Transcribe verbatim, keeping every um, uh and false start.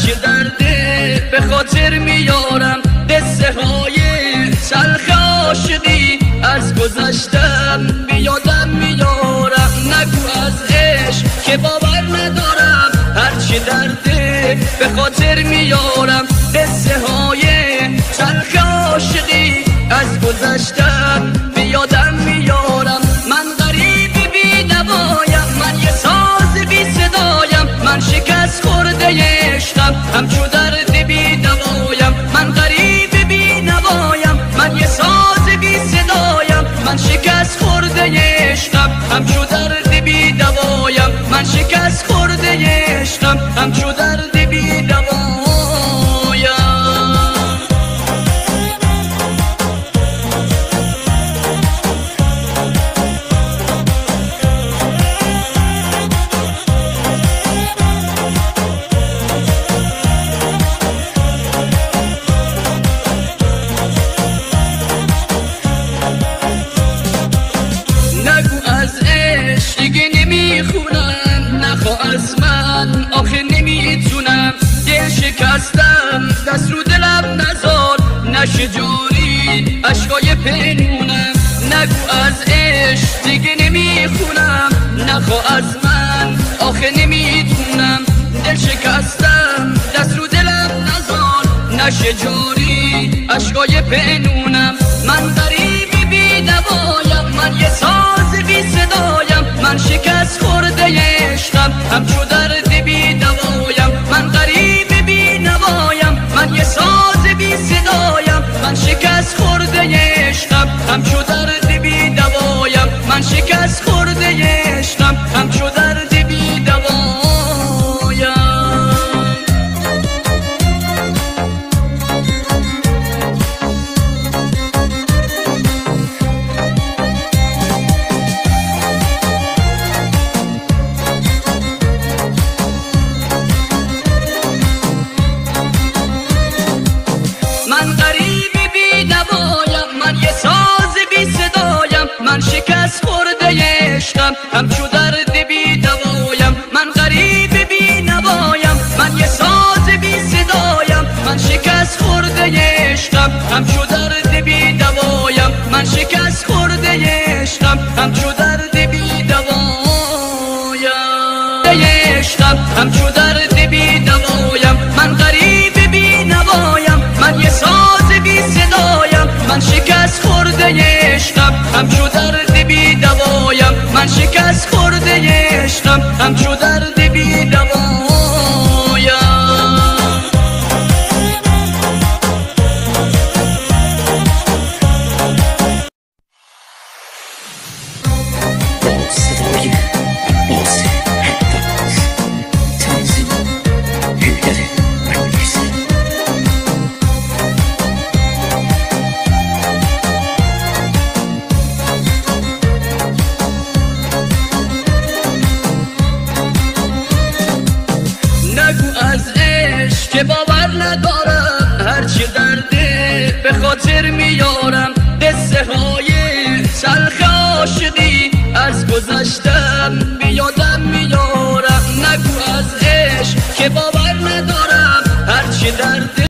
هرچی درده به خاطر میارم، قصه های تلخ عاشقی از گذشتم بیادم میارم. نگو از عشق که باور ندارم، هرچی درده به خاطر میارم، قصه های تلخ عاشقی از گذشتم بیادم میارم. من غریب بی نوایم، من یه ساز بی صدایم، من شکست خورده عشقم همچو درد بی دوایم. من غریب بی نوایم، من یه ساز بی صدایم، من شکست خورده عشقم همچو درد بی دوایم. من شکست خورده عشقم همچو درد بی دوایم. دیگه نمیخونم، نخوا از من آخه نمیتونم، دل شکستم دست رو دلم نزار، نشه جاری عشقای پنونم. نگو از عشق دیگه نمیخونم، نخوا از من آخه نمیتونم، دل شکستم دست رو دلم نزار، نشه جاری عشقای پنونم. من غریب بی دوایم، من یه ساز بی صدایم، من شکست خورده عشقم همچو درد بی دوایم. من غریب بی نوایم، من یه ساز بی صدایم، من شکست خورده عشقم همچو درد بی دوایم. من شکست خورده عشقم همچو درد بی دوایم. من غریب بی نوایم، من یه ساز بی صدایم، من شکست خورده عشقم همچو درد بی دوایم. من غریب بی نوایم، من یه ساز بی صدایم، من شکست خورده عشقم همچو درد بی دوایم. من شکست خورده عشقم همچو درد بی دوایم. عشقم همچو درد بی دوایم. من غریب بی نوایم، من یه ساز بی صدایم، من شکست خورده عشقم همچو درد بی دوایم. من شکست خورده عشقم همچو درد بی دوایم. که باور ندارم، هرچی درده به خاطر میارم، قصه های تلخ عاشقی از گذشتم بیادم میارم. نگو از عشق که باور ندارم، هرچی درده